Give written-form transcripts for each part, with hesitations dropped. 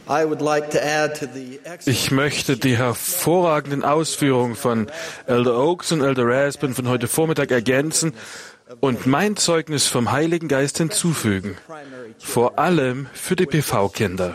Ich möchte die hervorragenden Ausführungen von Elder Oaks und Elder Rasband von heute Vormittag ergänzen und mein Zeugnis vom Heiligen Geist hinzufügen, vor allem für die PV-Kinder.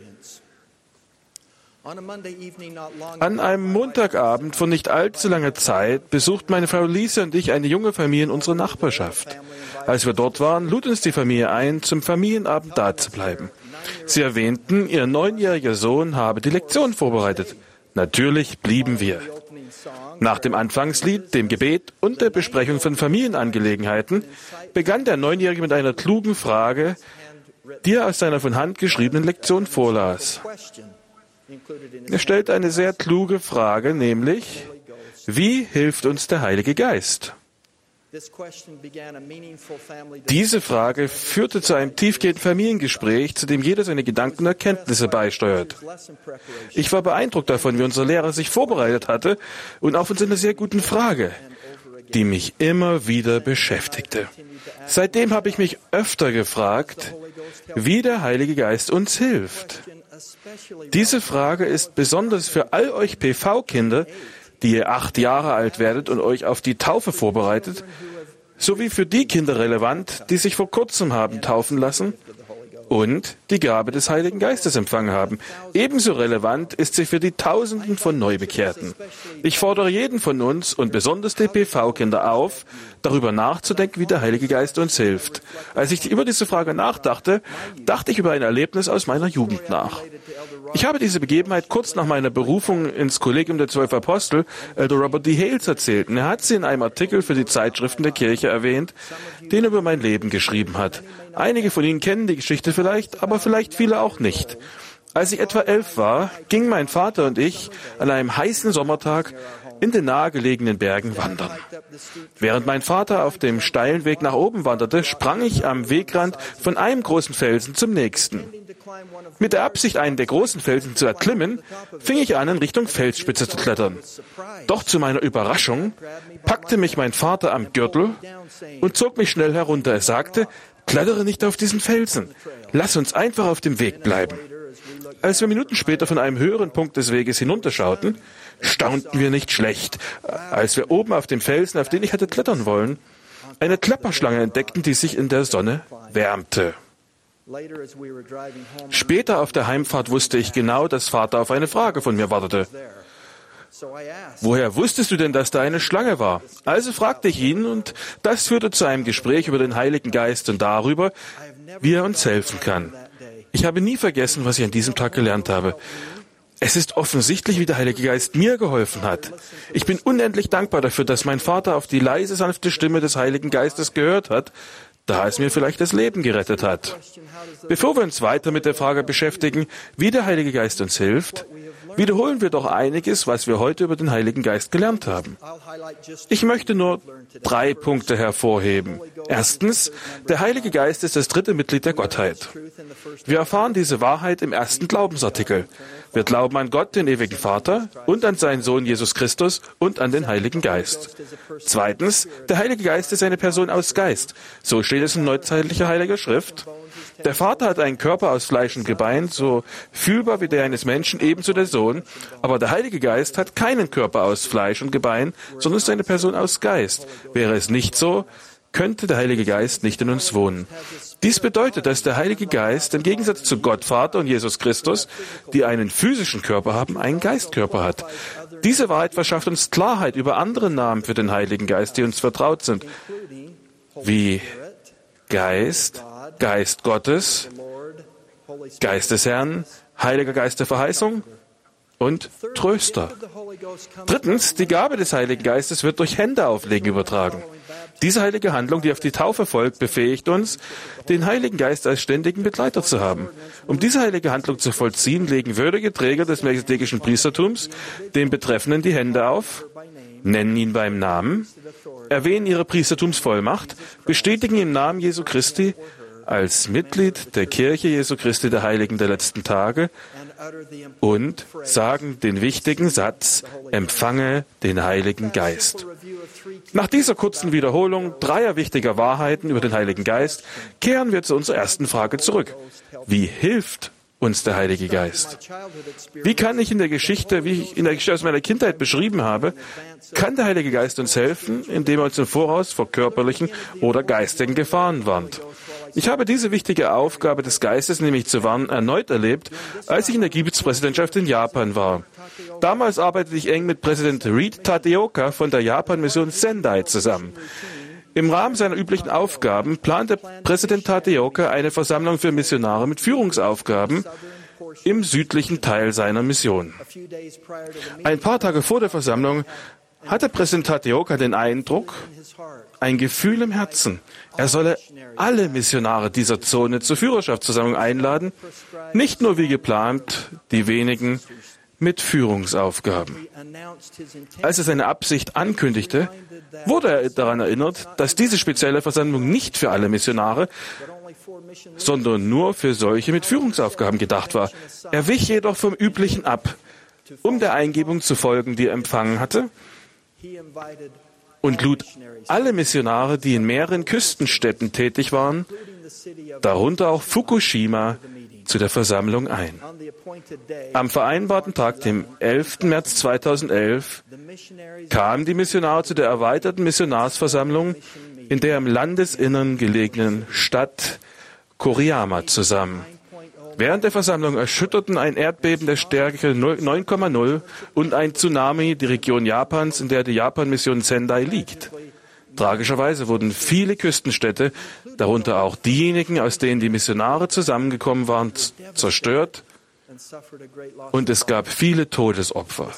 An einem Montagabend von nicht allzu langer Zeit besucht meine Frau Lisa und ich eine junge Familie in unserer Nachbarschaft. Als wir dort waren, lud uns die Familie ein, zum Familienabend dazubleiben. Sie erwähnten, ihr 9-jähriger Sohn habe die Lektion vorbereitet. Natürlich blieben wir. Nach dem Anfangslied, dem Gebet und der Besprechung von Familienangelegenheiten begann der 9-Jährige mit einer klugen Frage, die er aus seiner von Hand geschriebenen Lektion vorlas. Er stellt eine sehr kluge Frage, nämlich, wie hilft uns der Heilige Geist? Diese Frage führte zu einem tiefgehenden Familiengespräch, zu dem jeder seine Gedanken und Erkenntnisse beisteuert. Ich war beeindruckt davon, wie unser Lehrer sich vorbereitet hatte und auch von seiner sehr guten Frage, die mich immer wieder beschäftigte. Seitdem habe ich mich öfter gefragt, wie der Heilige Geist uns hilft. Diese Frage ist besonders für all euch PV-Kinder, die ihr 8 Jahre alt werdet und euch auf die Taufe vorbereitet, sowie für die Kinder relevant, die sich vor kurzem haben taufen lassen und die Gabe des Heiligen Geistes empfangen haben. Ebenso relevant ist sie für die Tausenden von Neubekehrten. Ich fordere jeden von uns und besonders die PV-Kinder auf, darüber nachzudenken, wie der Heilige Geist uns hilft. Als ich über diese Frage nachdachte, dachte ich über ein Erlebnis aus meiner Jugend nach. Ich habe diese Begebenheit kurz nach meiner Berufung ins Kollegium der 12 Apostel, Elder Robert D. Hales, erzählt. Und er hat sie in einem Artikel für die Zeitschriften der Kirche erwähnt, den er über mein Leben geschrieben hat. Einige von Ihnen kennen die Geschichte vielleicht, aber vielleicht viele auch nicht. Als ich etwa 11 war, gingen mein Vater und ich an einem heißen Sommertag in den nahegelegenen Bergen wandern. Während mein Vater auf dem steilen Weg nach oben wanderte, sprang ich am Wegrand von einem großen Felsen zum nächsten. Mit der Absicht, einen der großen Felsen zu erklimmen, fing ich an, in Richtung Felsspitze zu klettern. Doch zu meiner Überraschung packte mich mein Vater am Gürtel und zog mich schnell herunter. Er sagte, klettere nicht auf diesen Felsen. Lass uns einfach auf dem Weg bleiben. Als wir Minuten später von einem höheren Punkt des Weges hinunterschauten, staunten wir nicht schlecht, als wir oben auf dem Felsen, auf den ich hatte klettern wollen, eine Klapperschlange entdeckten, die sich in der Sonne wärmte. Später auf der Heimfahrt wusste ich genau, dass Vater auf eine Frage von mir wartete. Woher wusstest du denn, dass da eine Schlange war? Also fragte ich ihn und das führte zu einem Gespräch über den Heiligen Geist und darüber, wie er uns helfen kann. Ich habe nie vergessen, was ich an diesem Tag gelernt habe. Es ist offensichtlich, wie der Heilige Geist mir geholfen hat. Ich bin unendlich dankbar dafür, dass mein Vater auf die leise, sanfte Stimme des Heiligen Geistes gehört hat, da es mir vielleicht das Leben gerettet hat. Bevor wir uns weiter mit der Frage beschäftigen, wie der Heilige Geist uns hilft, wiederholen wir doch einiges, was wir heute über den Heiligen Geist gelernt haben. Ich möchte nur 3 Punkte hervorheben. Erstens, der Heilige Geist ist das 3. Mitglied der Gottheit. Wir erfahren diese Wahrheit im 1. Glaubensartikel. Wir glauben an Gott, den ewigen Vater, und an seinen Sohn Jesus Christus und an den Heiligen Geist. Zweitens, der Heilige Geist ist eine Person aus Geist. So steht es in neuzeitlicher Heiliger Schrift. Der Vater hat einen Körper aus Fleisch und Gebein, so fühlbar wie der eines Menschen, ebenso der Sohn. Aber der Heilige Geist hat keinen Körper aus Fleisch und Gebein, sondern ist eine Person aus Geist. Wäre es nicht so, könnte der Heilige Geist nicht in uns wohnen. Dies bedeutet, dass der Heilige Geist im Gegensatz zu Gott, Vater und Jesus Christus, die einen physischen Körper haben, einen Geistkörper hat. Diese Wahrheit verschafft uns Klarheit über andere Namen für den Heiligen Geist, die uns vertraut sind, wie Geist, Geist Gottes, Geist des Herrn, Heiliger Geist der Verheißung und Tröster. Drittens, die Gabe des Heiligen Geistes wird durch Händeauflegen übertragen. Diese heilige Handlung, die auf die Taufe folgt, befähigt uns, den Heiligen Geist als ständigen Begleiter zu haben. Um diese heilige Handlung zu vollziehen, legen würdige Träger des melchisedekischen Priestertums dem Betreffenden die Hände auf, nennen ihn beim Namen, erwähnen ihre Priestertumsvollmacht, bestätigen im Namen Jesu Christi als Mitglied der Kirche Jesu Christi der Heiligen der letzten Tage und sagen den wichtigen Satz, empfange den Heiligen Geist. Nach dieser kurzen Wiederholung 3 wichtiger Wahrheiten über den Heiligen Geist kehren wir zu unserer ersten Frage zurück. Wie hilft uns der Heilige Geist. Wie kann ich in der Geschichte, wie ich in der Geschichte aus meiner Kindheit beschrieben habe, kann der Heilige Geist uns helfen, indem er uns im Voraus vor körperlichen oder geistigen Gefahren warnt. Ich habe diese wichtige Aufgabe des Geistes, nämlich zu warnen, erneut erlebt, als ich in der Gebietspräsidentschaft in Japan war. Damals arbeitete ich eng mit Präsident Reed Tadeoka von der Japan-Mission Sendai zusammen. Im Rahmen seiner üblichen Aufgaben plante Präsident Tadeoka eine Versammlung für Missionare mit Führungsaufgaben im südlichen Teil seiner Mission. Ein paar Tage vor der Versammlung hatte Präsident Tadeoka den Eindruck, ein Gefühl im Herzen, er solle alle Missionare dieser Zone zur Führerschaftsversammlung einladen, nicht nur wie geplant die wenigen mit Führungsaufgaben. Als er seine Absicht ankündigte, wurde er daran erinnert, dass diese spezielle Versammlung nicht für alle Missionare, sondern nur für solche mit Führungsaufgaben gedacht war. Er wich jedoch vom Üblichen ab, um der Eingebung zu folgen, die er empfangen hatte, und lud alle Missionare, die in mehreren Küstenstädten tätig waren, darunter auch Fukushima, zu der Versammlung ein. Am vereinbarten Tag, dem 11. März 2011, kamen die Missionare zu der erweiterten Missionarsversammlung in der im Landesinnern gelegenen Stadt Koriyama zusammen. Während der Versammlung erschütterten ein Erdbeben der Stärke 9,0 und ein Tsunami die Region Japans, in der die Japan-Mission Sendai liegt. Tragischerweise wurden viele Küstenstädte, darunter auch diejenigen, aus denen die Missionare zusammengekommen waren, zerstört, und es gab viele Todesopfer.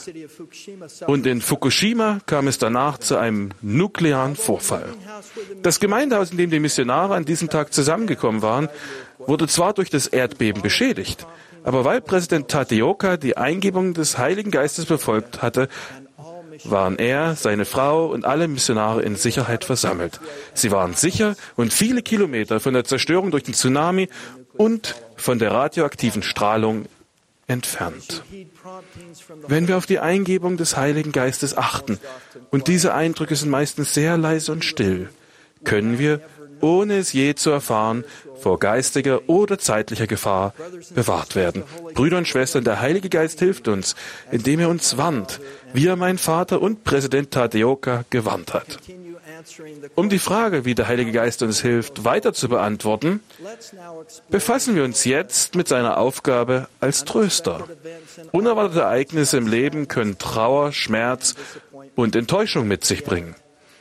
Und in Fukushima kam es danach zu einem nuklearen Vorfall. Das Gemeindehaus, in dem die Missionare an diesem Tag zusammengekommen waren, wurde zwar durch das Erdbeben beschädigt, aber weil Präsident Tadeoka die Eingebung des Heiligen Geistes befolgt hatte, waren er, seine Frau und alle Missionare in Sicherheit versammelt. Sie waren sicher und viele Kilometer von der Zerstörung durch den Tsunami und von der radioaktiven Strahlung entfernt. Wenn wir auf die Eingebung des Heiligen Geistes achten, und diese Eindrücke sind meistens sehr leise und still, können wir, ohne es je zu erfahren, vor geistiger oder zeitlicher Gefahr bewahrt werden. Brüder und Schwestern, der Heilige Geist hilft uns, indem er uns warnt, wie er mein Vater und Präsident Tadeoka gewarnt hat. Um die Frage, wie der Heilige Geist uns hilft, weiter zu beantworten, befassen wir uns jetzt mit seiner Aufgabe als Tröster. Unerwartete Ereignisse im Leben können Trauer, Schmerz und Enttäuschung mit sich bringen.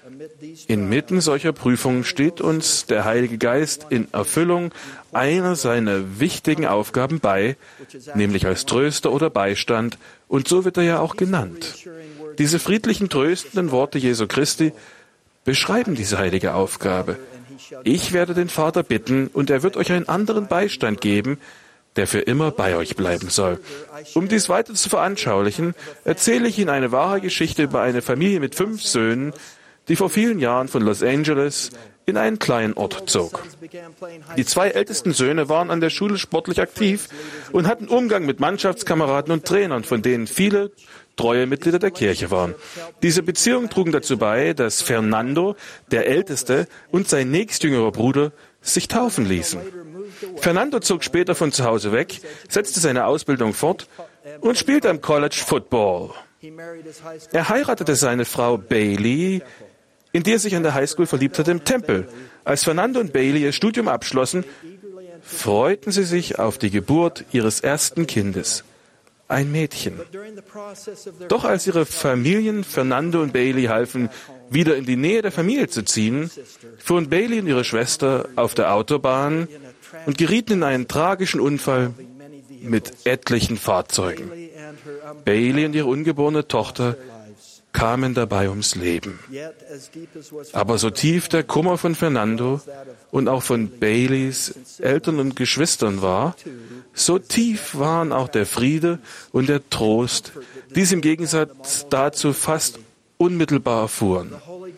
Inmitten solcher Prüfungen steht uns der Heilige Geist in Erfüllung einer seiner wichtigen Aufgaben bei, nämlich als Tröster oder Beistand, und so wird er ja auch genannt. Diese friedlichen, tröstenden Worte Jesu Christi beschreiben diese heilige Aufgabe. Ich werde den Vater bitten, und er wird euch einen anderen Beistand geben, der für immer bei euch bleiben soll. Um dies weiter zu veranschaulichen, erzähle ich Ihnen eine wahre Geschichte über eine Familie mit 5 Söhnen, die vor vielen Jahren von Los Angeles in einen kleinen Ort zog. Die 2 ältesten Söhne waren an der Schule sportlich aktiv und hatten Umgang mit Mannschaftskameraden und Trainern, von denen viele treue Mitglieder der Kirche waren. Diese Beziehungen trugen dazu bei, dass Fernando, der Älteste, und sein nächstjüngerer Bruder sich taufen ließen. Fernando zog später von zu Hause weg, setzte seine Ausbildung fort und spielte am College Football. Er heiratete seine Frau Bailey, in die er sich an der Highschool verliebt hatte, im Tempel. Als Fernando und Bailey ihr Studium abschlossen, freuten sie sich auf die Geburt ihres ersten Kindes, ein Mädchen. Doch als ihre Familien Fernando und Bailey halfen, wieder in die Nähe der Familie zu ziehen, fuhren Bailey und ihre Schwester auf der Autobahn und gerieten in einen tragischen Unfall mit etlichen Fahrzeugen. Bailey und ihre ungeborene Tochter kamen dabei ums Leben. Aber so tief der Kummer von Fernando und auch von Baileys Eltern und Geschwistern war, so tief waren auch der Friede und der Trost, die sie im Gegensatz dazu fast unmittelbar erfuhren.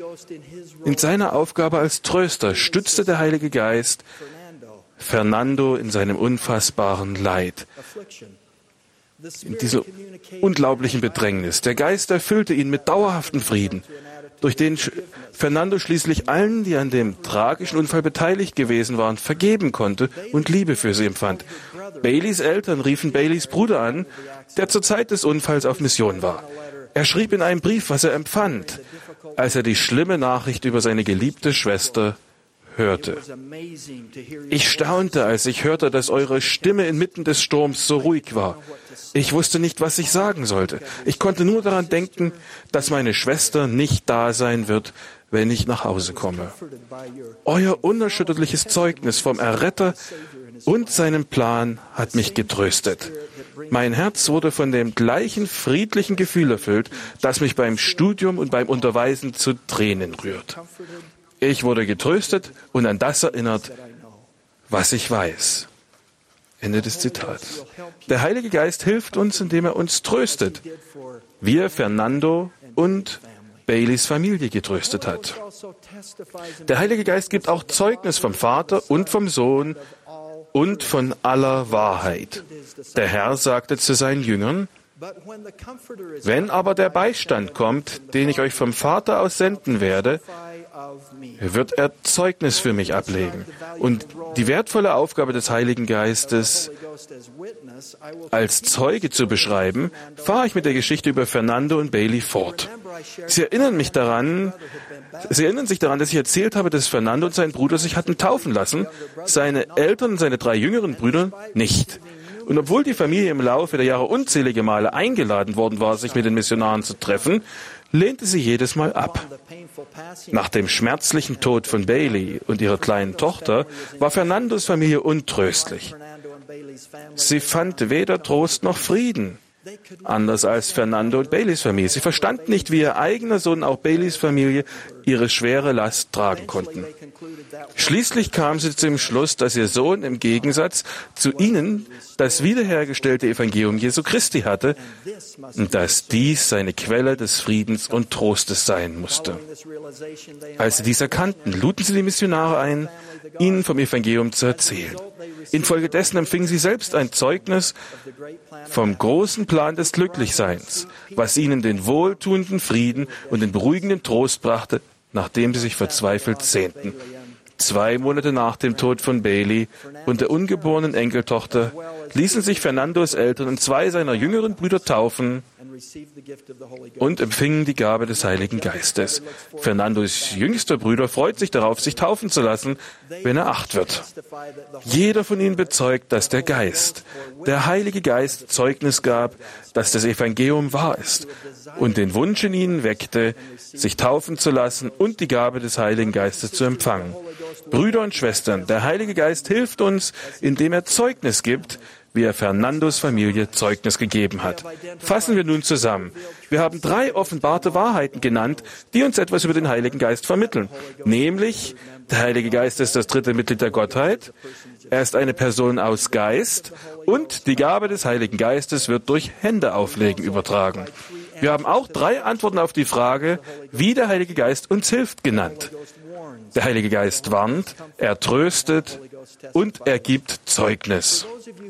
In seiner Aufgabe als Tröster stützte der Heilige Geist Fernando in seinem unfassbaren Leid. in dieser unglaublichen Bedrängnis. Der Geist erfüllte ihn mit dauerhaftem Frieden, durch den Fernando schließlich allen, die an dem tragischen Unfall beteiligt gewesen waren, vergeben konnte und Liebe für sie empfand. Baileys Eltern riefen Baileys Bruder an, der zur Zeit des Unfalls auf Mission war. Er schrieb in einem Brief, was er empfand, als er die schlimme Nachricht über seine geliebte Schwester hörte. Ich staunte, als ich hörte, dass eure Stimme inmitten des Sturms so ruhig war. Ich wusste nicht, was ich sagen sollte. Ich konnte nur daran denken, dass meine Schwester nicht da sein wird, wenn ich nach Hause komme. Euer unerschütterliches Zeugnis vom Erretter und seinem Plan hat mich getröstet. Mein Herz wurde von dem gleichen friedlichen Gefühl erfüllt, das mich beim Studium und beim Unterweisen zu Tränen rührt. Ich wurde getröstet und an das erinnert, was ich weiß. Ende des Zitats. Der Heilige Geist hilft uns, indem er uns tröstet, wie er Fernando und Baileys Familie getröstet hat. Der Heilige Geist gibt auch Zeugnis vom Vater und vom Sohn und von aller Wahrheit. Der Herr sagte zu seinen Jüngern: Wenn aber der Beistand kommt, den ich euch vom Vater aus senden werde, wird er Zeugnis für mich ablegen. Und die wertvolle Aufgabe des Heiligen Geistes, als Zeuge zu beschreiben, fahre ich mit der Geschichte über Fernando und Bailey fort. Sie erinnern sich daran, dass ich erzählt habe, dass Fernando und sein Bruder sich hatten taufen lassen, seine Eltern und seine 3 jüngeren Brüder nicht. Und obwohl die Familie im Laufe der Jahre unzählige Male eingeladen worden war, sich mit den Missionaren zu treffen, lehnte sie jedes Mal ab. Nach dem schmerzlichen Tod von Bailey und ihrer kleinen Tochter war Fernandos Familie untröstlich. Sie fand weder Trost noch Frieden, anders als Fernando und Baileys Familie. Sie verstanden nicht, wie ihr eigener Sohn, auch Baileys Familie, ihre schwere Last tragen konnten. Schließlich kam sie zum Schluss, dass ihr Sohn im Gegensatz zu ihnen das wiederhergestellte Evangelium Jesu Christi hatte und dass dies seine Quelle des Friedens und Trostes sein musste. Als sie dies erkannten, luden sie die Missionare ein, ihnen vom Evangelium zu erzählen. Infolgedessen empfingen sie selbst ein Zeugnis vom großen Plan des Glücklichseins, was ihnen den wohltuenden Frieden und den beruhigenden Trost brachte, nachdem sie sich verzweifelt sehnten. 2 Monate nach dem Tod von Bailey und der ungeborenen Enkeltochter ließen sich Fernandos Eltern und 2 seiner jüngeren Brüder taufen und empfingen die Gabe des Heiligen Geistes. Fernandos jüngster Bruder freut sich darauf, sich taufen zu lassen, wenn er 8 wird. Jeder von ihnen bezeugt, dass der Heilige Geist, Zeugnis gab, dass das Evangelium wahr ist und den Wunsch in ihnen weckte, sich taufen zu lassen und die Gabe des Heiligen Geistes zu empfangen. Brüder und Schwestern, der Heilige Geist hilft uns, indem er Zeugnis gibt, wie er Fernandos Familie Zeugnis gegeben hat. Fassen wir nun zusammen. Wir haben 3 offenbarte Wahrheiten genannt, die uns etwas über den Heiligen Geist vermitteln. Nämlich, der Heilige Geist ist das 3. Mitglied der Gottheit, er ist eine Person aus Geist und die Gabe des Heiligen Geistes wird durch Händeauflegen übertragen. Wir haben auch 3 Antworten auf die Frage, wie der Heilige Geist uns hilft, genannt. Der Heilige Geist warnt, er tröstet und er gibt Zeugnis.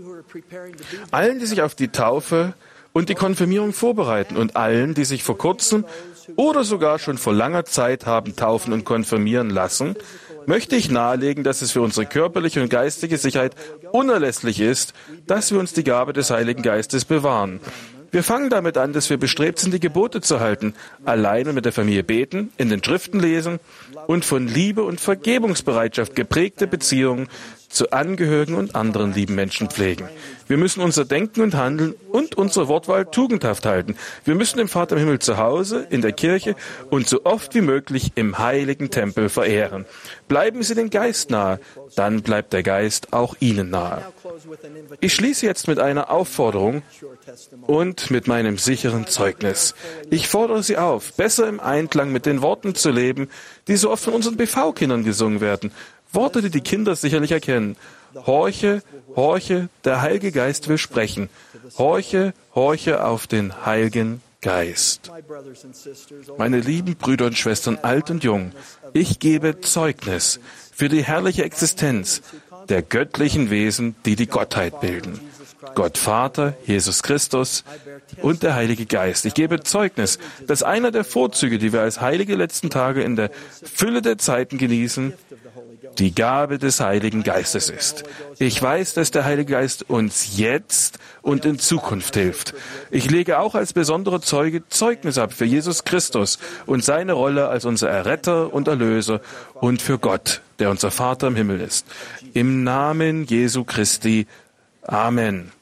Allen, die sich auf die Taufe und die Konfirmierung vorbereiten und allen, die sich vor kurzem oder sogar schon vor langer Zeit haben taufen und konfirmieren lassen, möchte ich nahelegen, dass es für unsere körperliche und geistige Sicherheit unerlässlich ist, dass wir uns die Gabe des Heiligen Geistes bewahren. Wir fangen damit an, dass wir bestrebt sind, die Gebote zu halten, allein und mit der Familie beten, in den Schriften lesen und von Liebe und Vergebungsbereitschaft geprägte Beziehungen zu Angehörigen und anderen lieben Menschen pflegen. Wir müssen unser Denken und Handeln und unsere Wortwahl tugendhaft halten. Wir müssen den Vater im Himmel zu Hause, in der Kirche und so oft wie möglich im heiligen Tempel verehren. Bleiben Sie dem Geist nahe, dann bleibt der Geist auch Ihnen nahe. Ich schließe jetzt mit einer Aufforderung und mit meinem sicheren Zeugnis. Ich fordere Sie auf, besser im Einklang mit den Worten zu leben, die so oft von unseren BV-Kindern gesungen werden. Worte, die die Kinder sicherlich erkennen. Horche, horche, der Heilige Geist will sprechen. Horche, horche auf den Heiligen Geist. Meine lieben Brüder und Schwestern, alt und jung, ich gebe Zeugnis für die herrliche Existenz der göttlichen Wesen, die die Gottheit bilden. Gott Vater, Jesus Christus und der Heilige Geist. Ich gebe Zeugnis, dass einer der Vorzüge, die wir als heilige letzten Tage in der Fülle der Zeiten genießen, die Gabe des Heiligen Geistes ist. Ich weiß, dass der Heilige Geist uns jetzt und in Zukunft hilft. Ich lege auch als besonderer Zeuge Zeugnis ab für Jesus Christus und seine Rolle als unser Erretter und Erlöser und für Gott, der unser Vater im Himmel ist. Im Namen Jesu Christi. Amen.